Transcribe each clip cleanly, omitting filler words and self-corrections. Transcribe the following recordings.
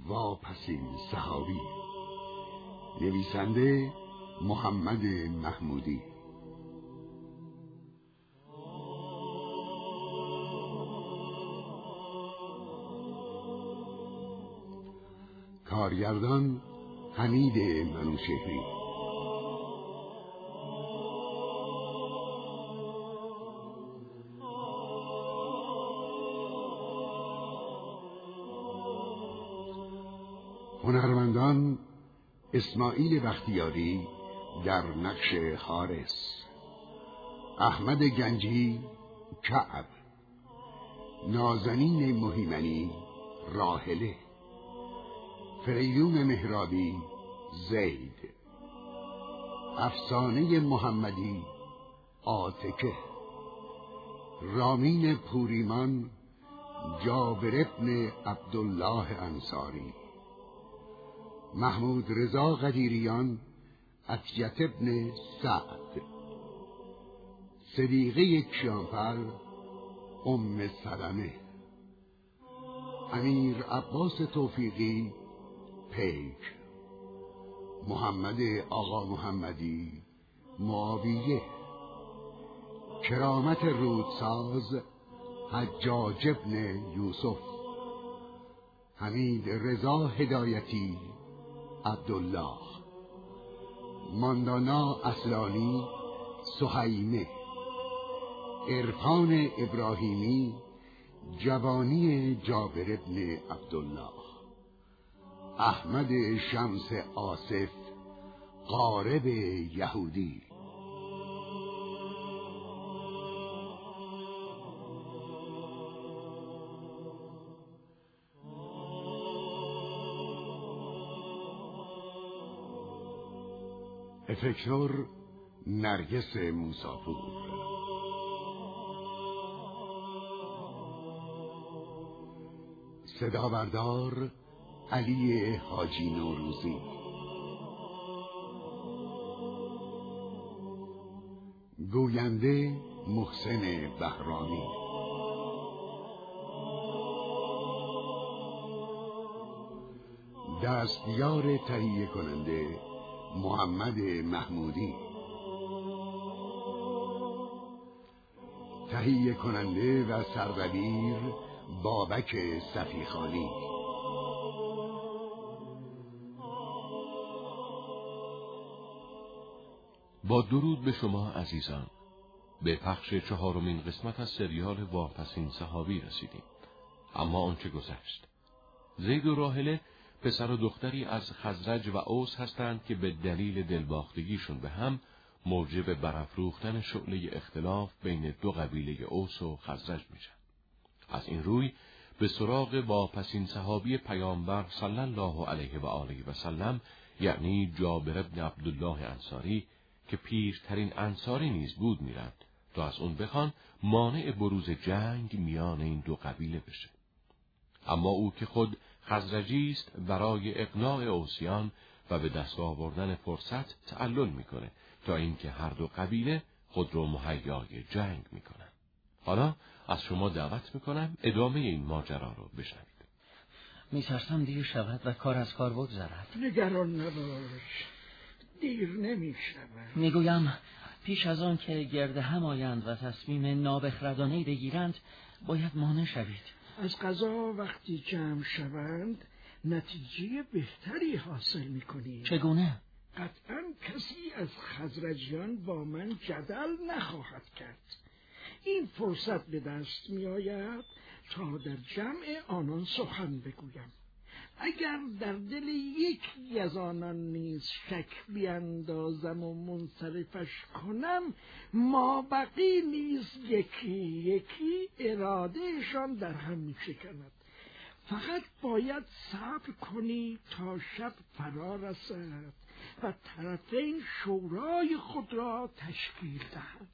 واپسین صحابی. نویسنده محمد محمودی. کارگردان حمید منوچهری. هنرمندان: اسماعیل بختیاری در نقش حارس، احمد گنجی کعب، نازنین مهیمنی راحله، فریدون مهرابی زید، افسانه محمدی عاتکه، رامین پوریمان جابر ابن عبدالله انصاری، محمود رضا قدیریان عطیت ابن سعد، صدیقه کشانفر ام سلمه، امیر عباس توفیقی پیک، محمد آقا محمدی معاویه، کرامت رودساز حجاج ابن یوسف، حمید رضا هدایتی عبدالله، ماندانا اصلانی سهیمه، عرفان ابراهیمی جوانی جابر ابن عبدالله، احمد شمس آصف قارب یهودی. افکتور نرگس موساپور. صدابردار علی حاجی نوروزی. گوینده محسن بهرامی. دستیار تهیه کننده محمد محمودی. تهیه کننده و سردبیر بابک صفیخانی. با درود به شما عزیزان، به پخش 4مین قسمت از سریال واپسین صحابی رسیدیم. اما آنچه گذشت. زید و راحله پسر و دختری از خزرج و اوس هستند که به دلیل دلباختگیشون به هم موجب برافروختن شعله اختلاف بین دو قبیله اوس و خزرج میشن. از این روی به سراغ واپسین صحابی پیامبر صلی الله علیه و آله و سلم، یعنی جابر ابن عبدالله انصاری که پیرترین انصاری نیز بود میرند تا از اون بخوان مانع بروز جنگ میان این دو قبیله بشه. اما او که خود خزرجی است برای اقناع اوسیان و به دست آوردن فرصت تعلل میکنه تا اینکه هر دو قبیله خود رو مهیای جنگ میکنن. حالا از شما دعوت میکنم ادامه این ماجرا رو بشنوید. میترسم دیر شود و کار از کار بگذرد. نگران نباش، دیر نمیشود. میگویم پیش از آن که گرد هم آیند و تصمیم نابخردانه‌ای بگیرند باید مانع شوید. از قضا وقتی جمع شوند نتیجه بهتری حاصل میکنیم. چگونه؟ قطعا کسی از خزرجیان با من جدل نخواهد کرد. این فرصت به دست می آید تا در جمع آنان سخن بگویم. اگر در دل یکی از آنان نیز شک بیندازم و منصرفش کنم، ما بقی نیز یکی یکی ارادهشان در هم می شکند. فقط باید صبر کنی تا شب فرا رسد و طرفین شورای خود را تشکیل دهند.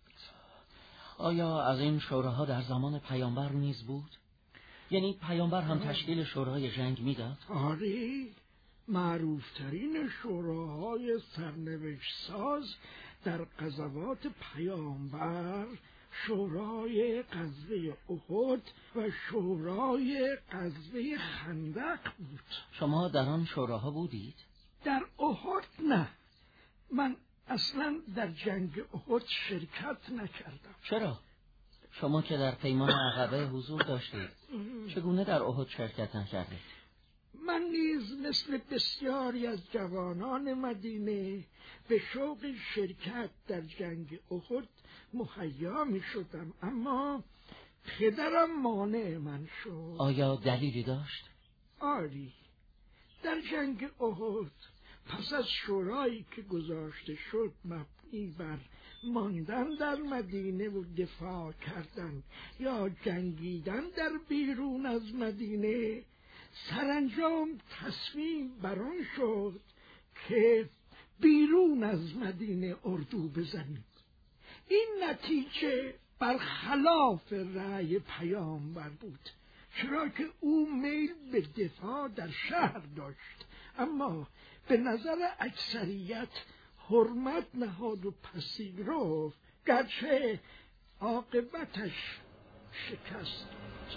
آیا از این شوراها در زمان پیامبر نیز بود؟ یعنی پیامبر هم تشکیل شورای جنگ میداد؟ آره، معروفترین شوراهای سرنوشت ساز در غزوات پیامبر شورای غزوه احد و شورای غزوه خندق بود. شما در آن شوراها بودید؟ در احد نه، من اصلا در جنگ احد شرکت نکردم. چرا؟ شما که در پیمان عقبه حضور داشتید، چگونه در احد شرکت نکردید؟ من نیز مثل بسیاری از جوانان مدینه به شوق شرکت در جنگ احد مهیا می شدم، اما پدرم مانع من شد. آیا دلیلی داشت؟ آری، در جنگ احد پس از شورایی که گذاشته شد مبنی بر ماندن در مدینه و دفاع کردن یا جنگیدن در بیرون از مدینه، سرانجام تصمیم بر آن شد که بیرون از مدینه اردو بزنیم. این نتیجه برخلاف رأی پیامبر بود، چرا که او میل به دفاع در شهر داشت، اما به نظر اکثریت حرمت نهاد و پذیرفت، گرچه عاقبتش شکست بود.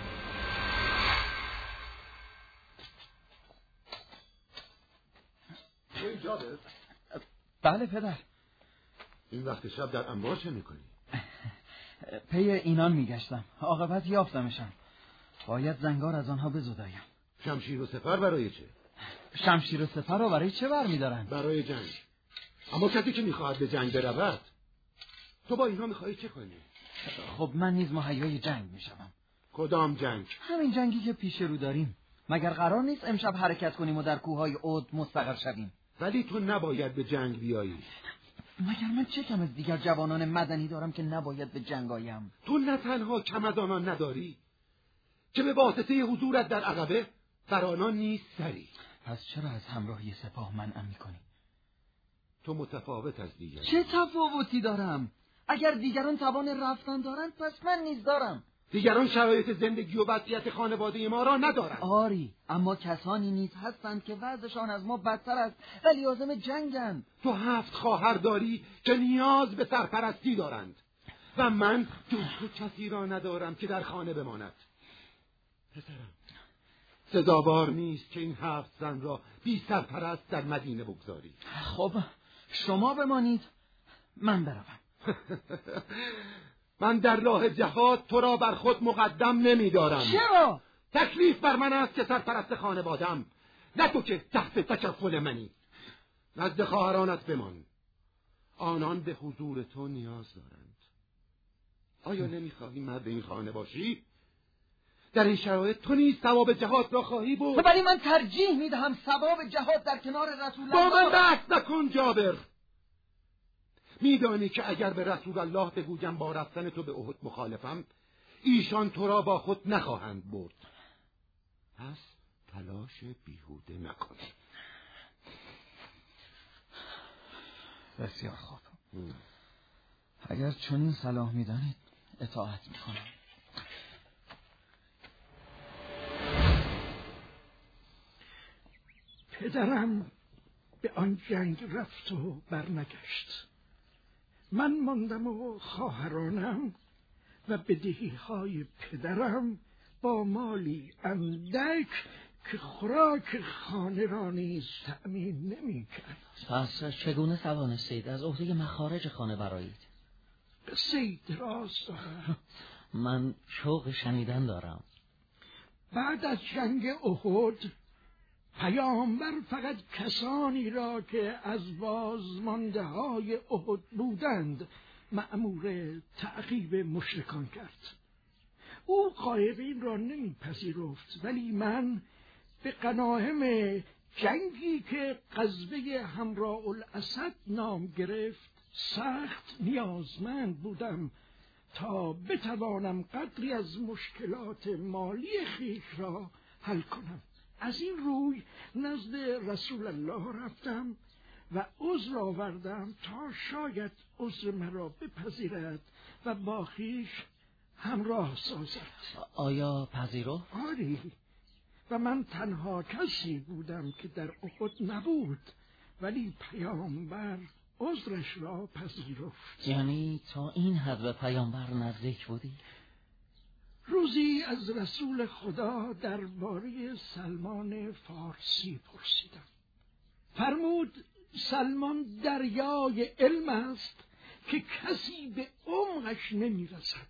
جابر؟ بله پدر. این وقت شب در انبار چه میکنی؟ پی اینان میگشتم، عاقبت یافتمشم. باید زنگار از آنها بزدایم. شمشیر و سپر برای چه؟ شمشیر و سپر رو برای چه برمیدارن؟ برای جنگ. اما کسی که میخواهد به جنگ برود، تو با اینها میخواهی چه کنی؟ خب من نیز مهیای جنگ میشم. کدام جنگ؟ همین جنگی که پیش رو داریم. مگر قرار نیست امشب حرکت کنیم و در کوههای احد مستقر شویم؟ ولی تو نباید به جنگ بیایی. مگر من چه کم از دیگر جوانان مدنی دارم که نباید به جنگ آیم؟ تو نه تنها کم از آنان نداری، که به واسطه حضورت در عقبه بر آنان نیست سری. پس چرا از همراهی سپاه منعم میکنی؟ تو متفاوت از دیگران. چه تفاوتی دارم؟ اگر دیگران توان رفتن دارند پس من نیز دارم. دیگران شرایط زندگی و وضعیت خانواده ما را ندارند. آری، اما کسانی نیز هستند که وضعشان از ما بدتر است ولی عازم جنگند. تو 7 خواهر داری که نیاز به سرپرستی دارند و من جز تو کسی را ندارم که در خانه بماند. پسرم، سزاوار نیست که این 7 زن را بی سرپرست در مدینه بگذاری. خب شما بمانید، من بروم. من در راه جهاد تو را بر خود مقدم نمی‌دارم. چرا؟ تکلیف بر من است که سرپرست خانواده‌ام، نه تو که تحت تکفل منی. نزد خواهرانت بمان، آنان به حضور تو نیاز دارند. آیا نمی‌خواهی مرد این خانه باشی؟ در این شرایط تو نیز ثواب جهاد را خواهی بود. ولی من ترجیح میدهم ثواب جهاد در کنار رسول الله. با من بحث نکن جابر. میدانی که اگر به رسول الله بگویم با رفتن تو به احد مخالفم، ایشان تو را با خود نخواهند برد. پس تلاش بیهوده نکن. بسیار خوب. اگر چنین صلاح میدانید اطاعت میکنم. پدرم به آن جنگ رفت و برنگشت. من ماندم و خواهرانم و بدهی‌های پدرم با مالی اندک که خوراک خانه را نیز تأمین نمی‌کرد. پس چگونه توانستید از عهده مخارج خانه برآیید؟ قصه دراز دارم. من شوق شنیدن دارم. بعد از جنگ احد پیامبر فقط کسانی را که از بازمانده‌های احد بودند مأمور تعقیب مشرکان کرد. او غایبین را نمیپذیرفت، ولی من به غنایم جنگی که غزوه حمراء الاسد نام گرفت سخت نیازمند بودم تا بتوانم قدری از مشکلات مالی خویش را حل کنم. از این روی نزد رسول الله رفتم و عذر آوردم تا شاید عذر مرا بپذیرد و با خویش همراه سازد. آیا پذیرفت؟ آری، و من تنها کسی بودم که در احد نبود، ولی پیامبر عذرش را پذیرفت. یعنی تا این حد به پیامبر نزدیک بودی؟ روزی از رسول خدا درباره سلمان فارسی پرسیدم. فرمود سلمان دریای علم است که کسی به عمقش نمی‌رسد.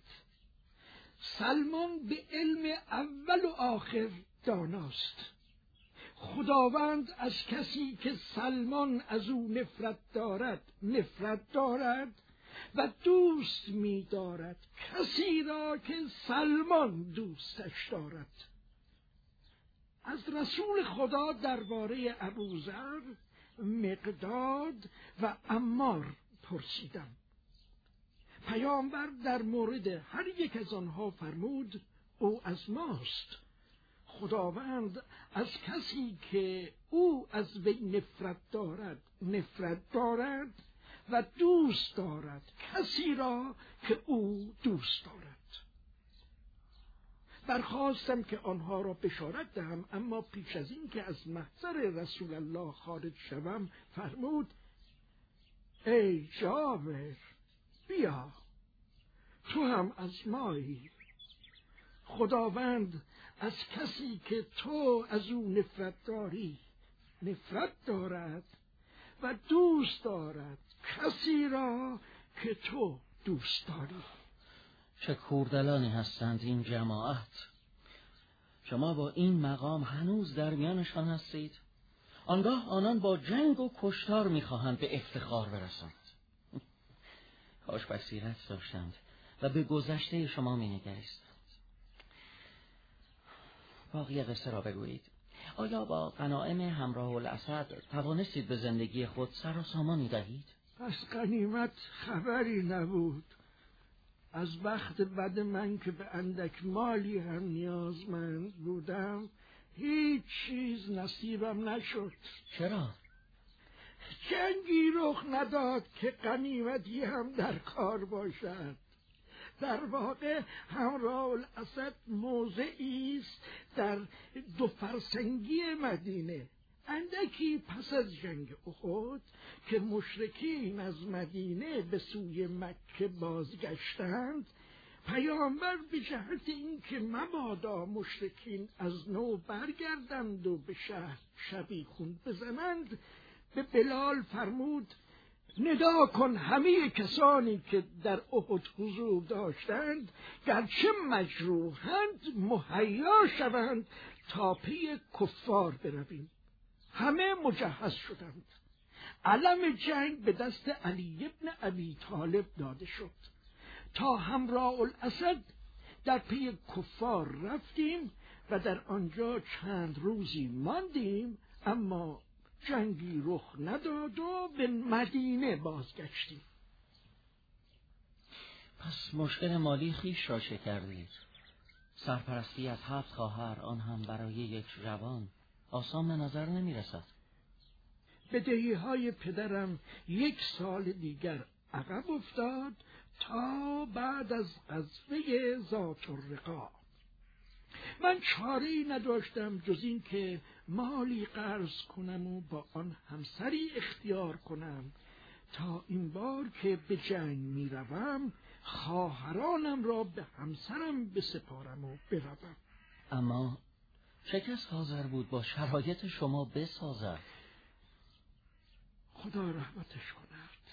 سلمان به علم اول و آخر داناست. خداوند از کسی که سلمان از او نفرت دارد و دوست می‌دارد کسی را که سلمان دوستش دارد. از رسول خدا درباره ابوذر، مقداد و عمار پرسیدم. پیامبر در مورد هر یک از آنها فرمود او از ماست. خداوند از کسی که او از وی نفرت دارد و دوست دارد کسی را که او دوست دارد. برخواستم که آنها را بشارت دهم، اما پیش از این که از محضر رسول الله خارج شوم فرمود ای جابر بیا، تو هم از مایی. خداوند از کسی که تو از او نفرت دارد و دوست دارد کسی را که تو دوست داری. چه کوردلانی هستند این جماعت. شما با این مقام هنوز در میانشان هستید. آنگاه آنان با جنگ و کشتار میخواهند به افتخار برسند. کاش بصیرت داشتند و به گذشته شما مینگریستند. باقی قصه را بگویید. آیا با غنایم همراه الاسد توانستید به زندگی خود سر و سامانی دهید؟ از غنیمت خبری نبود. از بخت بد من که به اندک مالی هم نیازمند بودم هیچ چیز نصیبم نشد. چرا؟ جنگی رخ نداد که غنیمتی هم در کار باشد. در واقع همراه الاسد موضعی است در 2 فرسنگی مدینه. اندکی پس از جنگ احد که مشرکین از مدینه به سوی مکه بازگشتند، پیامبر به جهت اینکه مبادا مشرکین از نو برگردند و به شهر شبیخون بزنند به بلال فرمود ندا کن همه کسانی که در احد حضور داشتند گرچه مجروحند مهیا شوند تا پی کفار برویم. همه مجهز شدند. علم جنگ به دست علی ابن ابی طالب داده شد. تا همراه الاسد در پی کفار رفتیم و در آنجا چند روزی ماندیم، اما جنگی رخ نداد و به مدینه بازگشتیم. پس مشکل مالی خیش را چه کردید؟ سرپرستی از 7 خواهر، آن هم برای یک جوان، آسان به نظر نمی رسد. بدهی‌های پدرم 1 سال دیگر عقب افتاد تا بعد از غزوه ذات الرقاع. من چاره‌ای نداشتم جز این که مالی قرض کنم و با آن همسری اختیار کنم تا این بار که به جنگ می روم خواهرانم را به همسرم بسپارم و بروم. اما چه کس حاضر بود با شرایط شما بسازد؟ خدا رحمتش کند.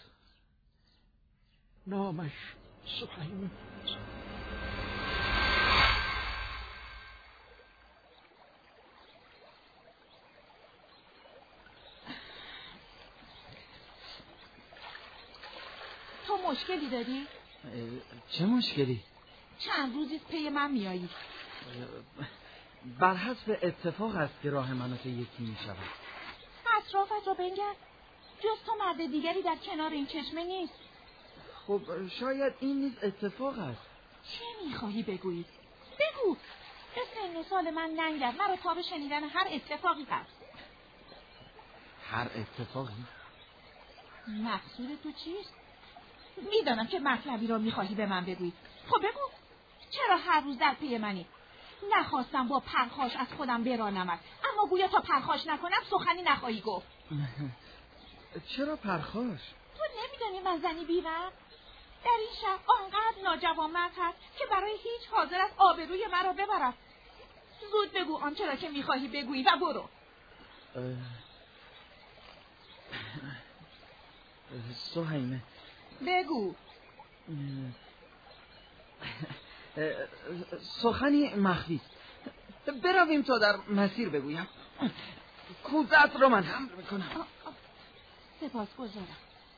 نامش سهیم بود. تو مشکلی داری؟ چه مشکلی؟ چند روزی پی من میایی. بر حسب اتفاق است که راه منو یکی می شود. اطرافت رو بنگر. جز تو مرد دیگری در کنار این چشمه نیست. خب شاید این نیز اتفاق است. چه میخواهی بگویی؟ بگو. به سن سال من ننگر. مرا تا به شنیدن هر اتفاقی هست. هر اتفاقی؟ مقصود تو چیست؟ میدانم که مطلبی را میخواهی به من بگویی. خب بگو. چرا هر روز در پی منی؟ نخواستم با پرخاش از خودم برانمت، اما گویا تا پرخاش نکنم سخنی نخواهی گفت. چرا پرخاش؟ تو نمیدانی من زنی بیوم؟ در این شهر آنقدر ناجوانمرد هست که برای هیچ حاضر است آبروی مرا ببرد. زود بگو آنچه را که میخواهی بگویی و برو. سهیمه بگو. سخنی مخفی است. برویم تا در مسیر بگویم. کوزت را من حمل میکنم. سپاسگزارم.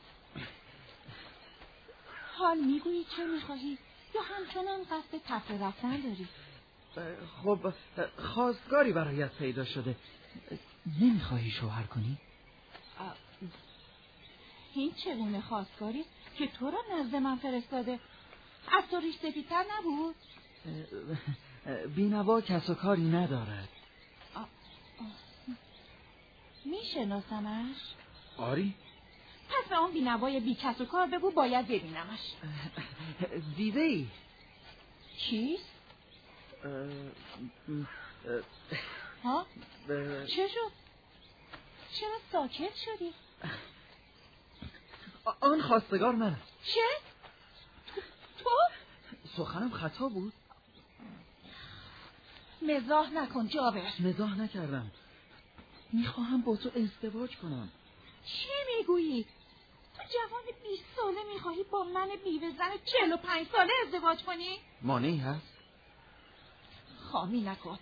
حال میگویی چه میخواهی یا همچنان قصد تفره رفتن داری؟ خب خواستگاری برایت پیدا شده. نمیخواهی شوهر کنی؟ این چگونه خواستگاری که تو را نزد من فرستاده؟ از تو ریش سفیدتر نبود؟ بینوا کس و کاری ندارد. میشناسمش؟ آری؟ پس به اون بینوای بی کس و کار بگو باید ببینمش. دیده ای؟ چیست؟ ها؟ چه شد؟ چرا ساکت شدی؟ آن خواستگار من. چه؟ تو؟ سخنم خطا بود؟ مزاح نکن جابر. مزاح نکردم. میخواهم با تو ازدواج کنم. چی میگویی؟ تو جوان 20 ساله میخواهی با من بیوه زن 45 ساله ازدواج کنی؟ مانعی هست؟ خامی نکن.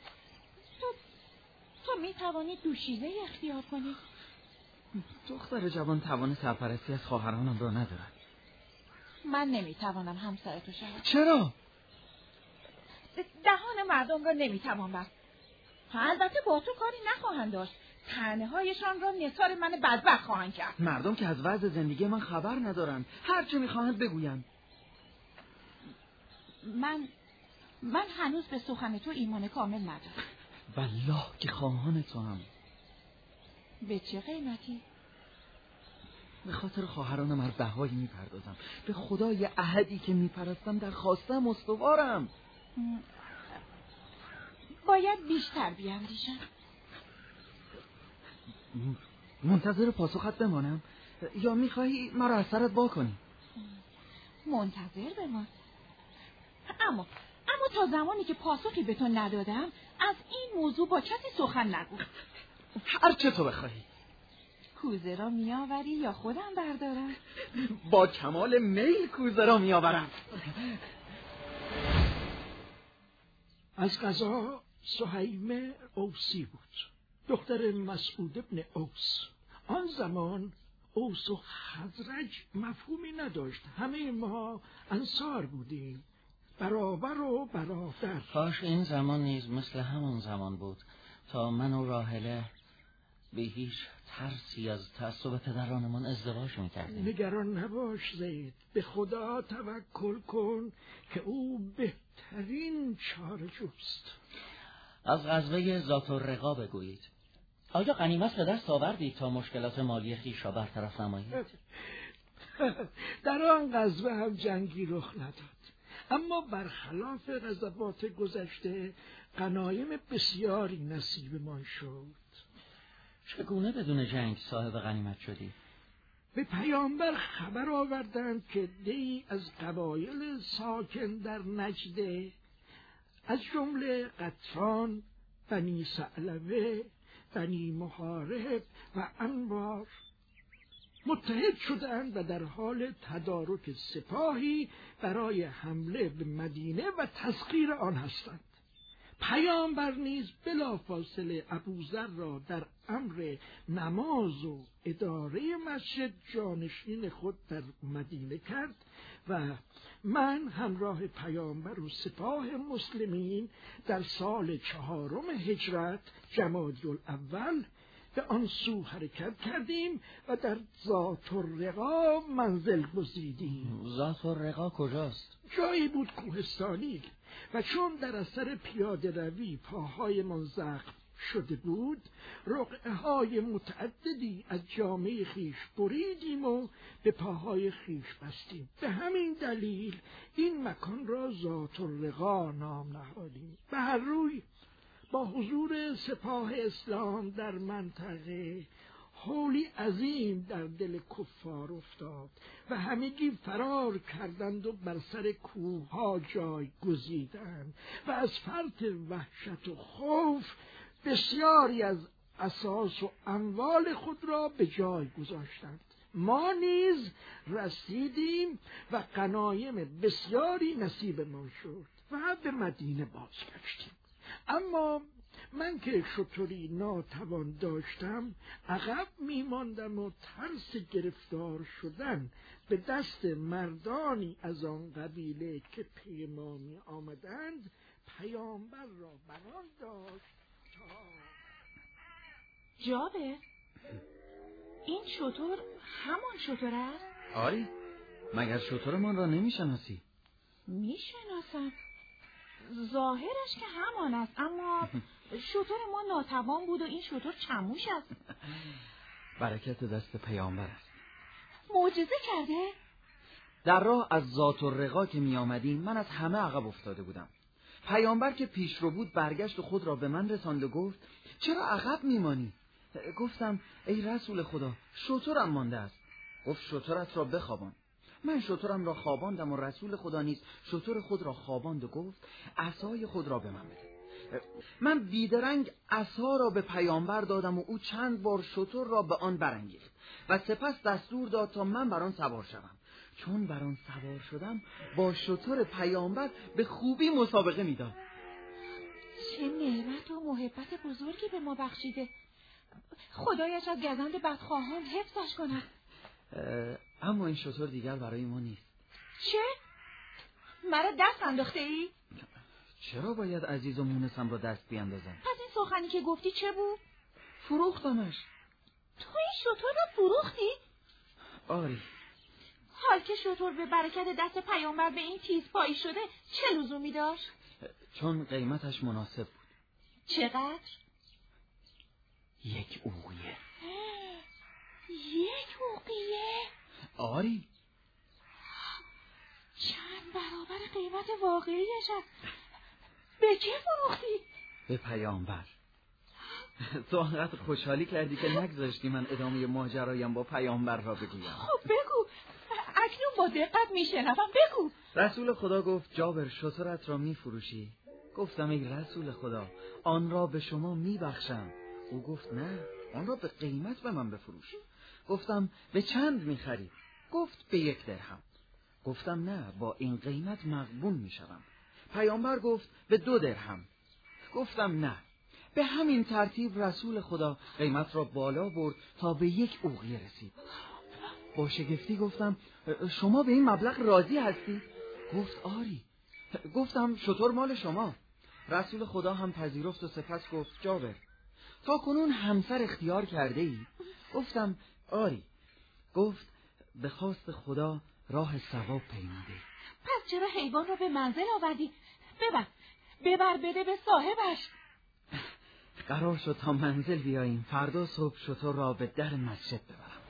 تو میتوانی دوشیزه اختیار کنی؟ دختر جوان توان سرپرستی از خواهرانم را ندارد. من نمیتوانم همسر تو شوم. چرا؟ دهان مردم را نمیتوان بست. البته با تو کاری نخواهند داشت. طعنه هایشان را نثار من بدبخت خواهند کرد. مردم که از وضع زندگی من خبر ندارند. هر چه میخواهند بگویند. من هنوز به سخن تو ایمان کامل ندارم. والله که خواهان تو هم. به چه قیمتی؟ به خاطر خواهرانم هر بهایی میپردازم. به خدای احدی که میپرستم در خواستم استوارم. باید بیشتر بیاندیشم. منتظر پاسخت بمانم یا میخواهی مرا از سرت وا کنی؟ منتظر بمان. اما تا زمانی که پاسخی به تو ندادم از این موضوع با کسی سخن نگو. هر چه تو بخواهی. کوزه را میآوری یا خودم بردارم؟ با کمال میل کوزه را میآورم. از قضا سهیمه اوسی بود، دختر مسعود ابن اوس. آن زمان اوس و خزرج مفهومی نداشت. همه ما انصار بودیم، برابر و برادر. کاش این زمان نیز مثل همون زمان بود تا من و راحله به هیچ ترسی از تعصب پدرانمان ازدواج میکردیم. نگران نباش زید، به خدا توکل کن که او بهترین چاره جوست. از غزوه ذات الرقا بگویید. آیا غنیمت به دست آوردید تا مشکلات مالی خویش را برطرف نمایید؟ در آن غزوه هم جنگی رخ نداد، اما برخلاف غزوات گذشته غنایم بسیاری نصیب ما شد. چگونه بدون جنگ صاحب غنیمت شدی؟ به پیامبر خبر آوردند که دی از قبایل ساکن در نجده از جمله قطفان، بنی ثعلبه، بنی محارب و انبار متحد شدند و در حال تدارک سپاهی برای حمله به مدینه و تسخیر آن هستند. پیامبر نیز بلافاصله ابوذر را در امر نماز و اداره مسجد جانشین خود در مدینه کرد و من همراه پیامبر و سپاه مسلمین در سال 4 هجرت جمادی الاول به آن سو حرکت کردیم و در ذات الرقا منزل گزیدیم. ذات الرقا کجاست؟ جایی بود کوهستانی و چون در اثر پیاده روی پاهایمان زخم شده بود، رقعه های متعددی از جامه خیش بریدیم و به پاهای خیش بستیم. به همین دلیل این مکان را ذات الرقا نام نهادیم. به هر روی با حضور سپاه اسلام در منطقه هولی عظیم در دل کفار افتاد و همگی فرار کردند و بر سر کوهها جای گزیدند و از فرط وحشت و خوف بسیاری از اساس و اموال خود را به جای گذاشتند. ما نیز رسیدیم و غنایم بسیاری نصیب ما شد و به مدینه بازگشتیم. اما من که شتری ناتوان داشتم عقب میماندم و ترس گرفتار شدن به دست مردانی از آن قبیله که پیمانی آمدند پیامبر را بران داشت تا جابر، این شتر همان شتر است؟ آری، مگر شترمان را نمیشناسی؟ میشناسم، ظاهرش که همان است، اما شتر ما ناتوان بود و این شتر چموش است. برکت دست پیامبر است. معجزه کرده؟ در راه از ذات الرقا که می آمدیم من از همه عقب افتاده بودم. پیامبر که پیشرو بود برگشت و خود را به من رساند و گفت چرا عقب میمانی؟ گفتم ای رسول خدا، شترم مانده است. گفت شترت را بخوابان. من شترم را خواباندم و رسول خدا نیز شتر خود را خواباند و گفت عصای خود را به من بده. من بیدرنگ عصا را به پیامبر دادم و او چند بار شتر را به آن برانگیخت و سپس دستور داد تا من بر آن سوار شوم. چون بر آن سوار شدم با شتر پیامبر به خوبی مسابقه میداد. چه نعمت و محبت بزرگی به ما بخشیده. خدایش از گزند بدخواهان حفظش کند. اما این شتر دیگر برای ما نیست. چه؟ مرا دست انداخته ای؟ چرا باید عزیز و مونسم را دست بیاندازم؟ پس این سخنی که گفتی چه بود؟ فروختمش. تو این شتر را فروختی؟ آری. حال که شتر به برکت دست پیامبر به این تیز پایی شده چه لزومی داشت؟ چون قیمتش مناسب بود. چقدر؟ 1 اوقیه. 1 اوقیه؟ آری. چند برابر قیمت واقعیش است. به چه فروختی؟ به پیامبر. تو انقدر خوشحالی کردی که نگذاشتی من ادامه ماجرایم با پیامبر را بگویم. خب بگو، اکنون با دقت میشنوم، بگو. رسول خدا گفت جابر شترت را میفروشی؟ گفتم ای رسول خدا آن را به شما میبخشم. او گفت نه، آن را به قیمت به من بفروش. گفتم به چند میخری؟ گفت به 1 درهم. گفتم نه، با این قیمت مغبون میشوم. پیامبر گفت به 2 درهم. گفتم نه. به همین ترتیب رسول خدا قیمت را بالا برد تا به 1 اوقیه رسید. با شگفتی گفتم شما به این مبلغ راضی هستی؟ گفت آری. گفتم شتر مال شما. رسول خدا هم پذیرفت و سپس گفت جابر تا کنون همسر اختیار کرده ای؟ گفتم آری. گفت به خواست خدا راه ثواب پیموده. پس چرا حیوان را به منزل آوردی؟ ببر بده به صاحبش. قرار شد تا منزل بیاییم، فردا صبح شتر را به در مسجد ببرم.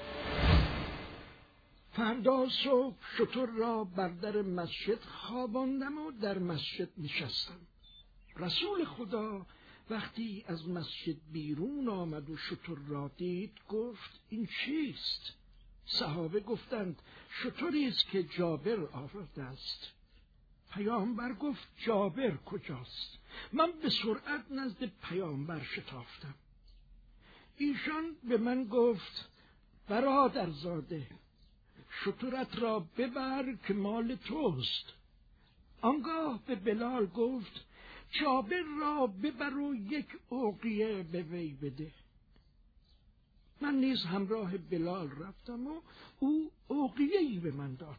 فردا صبح شتر را بر در مسجد خواباندم و در مسجد نشستم. رسول خدا وقتی از مسجد بیرون آمد و شتر را دید گفت این چیست؟ صحابه گفتند شتری است که جابر آورده است. پیامبر گفت جابر کجاست؟ من به سرعت نزد پیامبر شتافتم. ایشان به من گفت برادرزاده شترت را ببر که مال توست. آنگاه به بلال گفت جابر را ببر و 1 اوقیه به وی بده. من نیز همراه بلال رفتم و او اوقیه‌ای به من داد.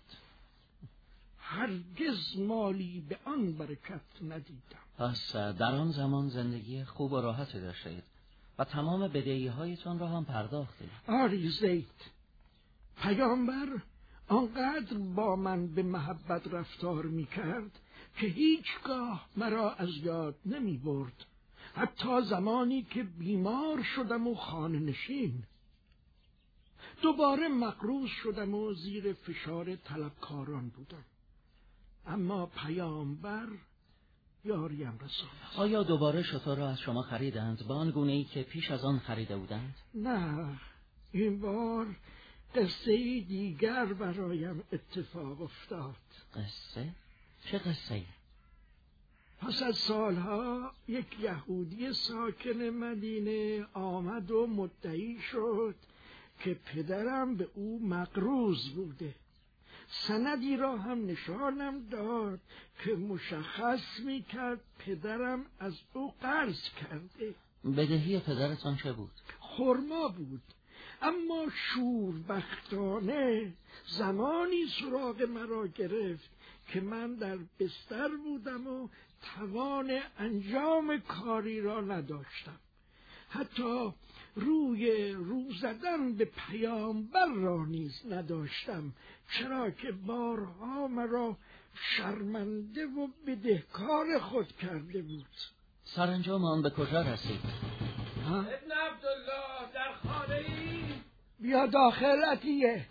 هرگز مالی به آن برکت ندیدم. پس در آن زمان زندگی خوب و راحتی داشتید و تمام بدهی‌هایتان را هم پرداختید. آری زید، پیامبر آنقدر با من به محبت رفتار می‌کرد که هیچگاه مرا از یاد نمی‌برد، حتی زمانی که بیمار شدم و خانه نشین. دوباره مقروض شدم و زیر فشار طلبکاران بودم، اما پیامبر یاریم رساند. آیا دوباره شتر را از شما خریدند با آن گونه‌ای که پیش از آن خریده بودند؟ نه، این بار قصه دیگر برایم اتفاق افتاد. قصه؟ چه قصه ای؟ پس از سالها یک یهودی ساکن مدینه آمد و مدعی شد که پدرم به او مقروض بوده. سندی را هم نشانم داد که مشخص می‌کرد پدرم از او قرض کرده. بدهی پدرتان چه بود؟ خرما بود، اما شوربختانه زمانی سراغ مرا گرفت که من در بستر بودم و توان انجام کاری را نداشتم. حتی رو زدن به پیامبر را نیز نداشتم، چرا که بارها مرا شرمنده و بدهکار خود کرده بود. سرانجام آن به کجا رسید؟ ابن عبدالله در خانه ای؟ بیا داخل عطیه.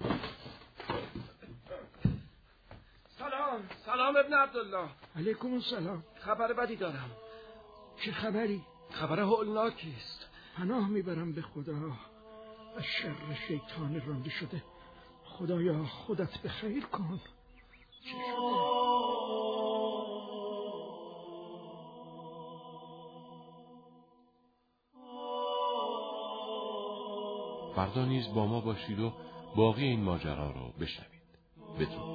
سلام ابن عبدالله. علیکم السلام. خبر بدی دارم. چه خبری؟ خبر هولناکی است. پناه میبرم به خدا از شر شیطان رانده شده. خدایا خودت به خیر کن. چه شده؟ فردا نیز با ما باشید و باقی این ماجرا رو بشنوید. بدرود.